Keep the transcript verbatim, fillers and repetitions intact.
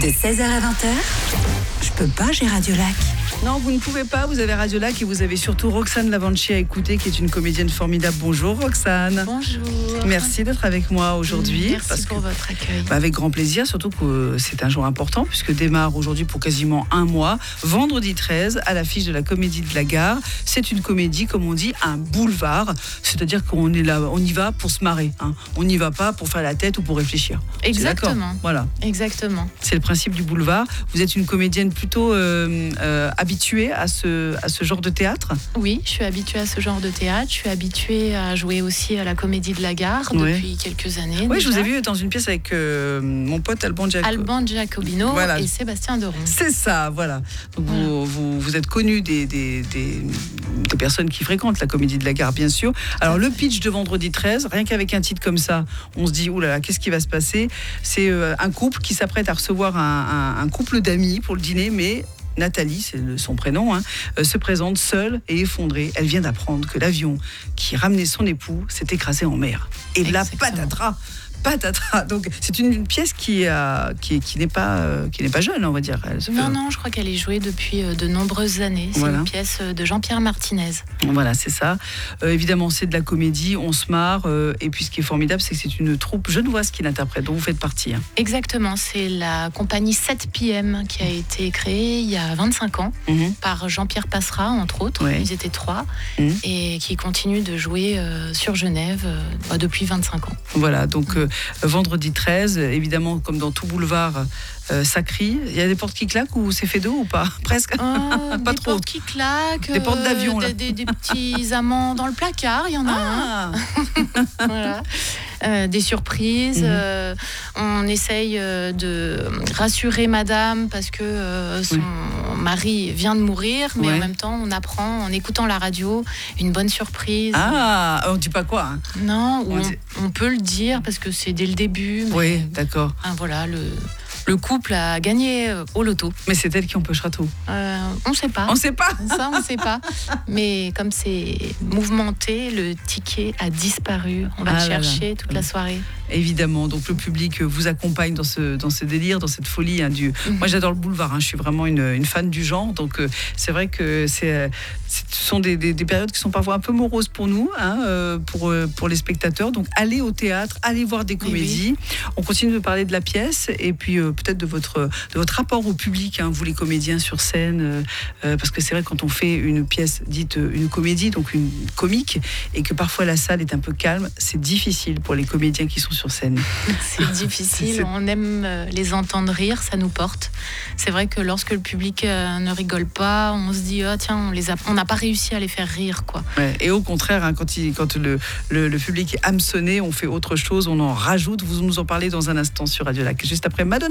De seize heures à vingt heures, je peux pas, j'ai Radio Lac. Non, vous ne pouvez pas, vous avez Radio Lac et vous avez surtout Roxane Lavanchi à écouter, qui est une comédienne formidable. Bonjour Roxane. Bonjour. Merci d'être avec moi aujourd'hui. Merci parce pour que, votre accueil. Bah avec grand plaisir, surtout que c'est un jour important, puisque démarre aujourd'hui pour quasiment un mois, vendredi treize, à l'affiche de la Comédie de la Gare. C'est une comédie, comme on dit, un boulevard, c'est-à-dire qu'on est là, on y va pour se marrer. Hein. On n'y va pas pour faire la tête ou pour réfléchir. Exactement. Voilà. Exactement. C'est le principe du boulevard. Vous êtes une comédienne plutôt euh, euh, habituée à ce à ce genre de théâtre? Oui, je suis habituée à ce genre de théâtre. Je suis habituée à jouer aussi à la Comédie de la Gare ouais. depuis quelques années. Oui, déjà. je vous ai vu dans une pièce avec euh, mon pote Alban Giacobino. Alban Giacobino voilà. et Sébastien Deron. C'est ça, voilà. Donc voilà. Vous, vous, vous êtes connu des, des, des, des personnes qui fréquentent la Comédie de la Gare, bien sûr. Alors, le pitch de vendredi treize, rien qu'avec un titre comme ça, on se dit, oulala, qu'est-ce qui va se passer? C'est euh, un couple qui s'apprête à recevoir un, un, un couple d'amis pour le dîner, mais Nathalie, c'est le, son prénom, hein, euh, se présente seule et effondrée. Elle vient d'apprendre que l'avion qui ramenait son époux s'est écrasé en mer. Et là, patatras, patatras. Donc, c'est une, une pièce qui, a, qui, qui n'est pas, euh, qui n'est pas jeune, on va dire. Elle se non, fait... non, je crois qu'elle est jouée depuis euh, de nombreuses années. C'est voilà. une pièce de Jean-Pierre Martinez. Voilà, c'est ça. Euh, évidemment, c'est de la comédie, on se marre. Euh, et puis, ce qui est formidable, c'est que c'est une troupe genevoise qui l'interprète, dont vous faites partie. Hein. Exactement, c'est la compagnie sept P M qui a été créée il y a vingt-cinq ans mm-hmm. par Jean-Pierre Passera, entre autres. Ouais. Ils étaient trois. Mm-hmm. Et qui continuent de jouer euh, sur Genève euh, bah, depuis vingt-cinq ans. Voilà, donc euh, vendredi treize, évidemment, comme dans tout boulevard, euh, ça crie. Il y a des portes qui claquent ou c'est fait d'eau ou pas? Presque. Oh, pas des trop. Portes qui claquent. Des euh, portes d'avion, là. Des, des, des petits amants dans le placard, il y en a ah. un. Voilà. Euh, des surprises. Mm-hmm. Euh, on essaye euh, de rassurer madame parce que euh, son oui. mari vient de mourir, mais ouais. en même temps, on apprend en écoutant la radio une bonne surprise. Ah, on ne dit pas quoi hein. Non, on, on, dit... on peut le dire parce que c'est dès le début. Mais, oui, d'accord. Hein, voilà, le... Le couple a gagné au loto. Mais c'est elle qui empochera tout. Euh, on ne sait pas. On ne sait pas. Ça, on ne sait pas. Mais comme c'est mouvementé, le ticket a disparu. On va ah le chercher là. toute la soirée. Évidemment. Donc le public vous accompagne dans ce, dans ce délire, dans cette folie. Hein, du... mm-hmm. Moi, j'adore le boulevard. Hein, je suis vraiment une, une fan du genre. Donc euh, c'est vrai que c'est, c'est, ce sont des, des, des périodes qui sont parfois un peu moroses pour nous, hein, euh, pour, pour les spectateurs. Donc allez au théâtre, allez voir des comédies. Oui, oui. On continue de parler de la pièce et puis euh, peut-être de votre, de votre rapport au public, hein, vous les comédiens sur scène, euh, parce que c'est vrai que quand on fait une pièce dite une comédie, donc une comique, et que parfois la salle est un peu calme, c'est difficile pour les comédiens qui sont sur scène. C'est difficile, c'est... on aime les entendre rire, ça nous porte. C'est vrai que lorsque le public euh, ne rigole pas, on se dit oh, tiens, on les a... on n'a pas réussi à les faire rire, quoi. Ouais, et au contraire, hein, quand, il, quand le, le, le public est hameçonné, on fait autre chose, on en rajoute. Vous nous en parlez dans un instant sur Radio Lac. Juste après Madonna.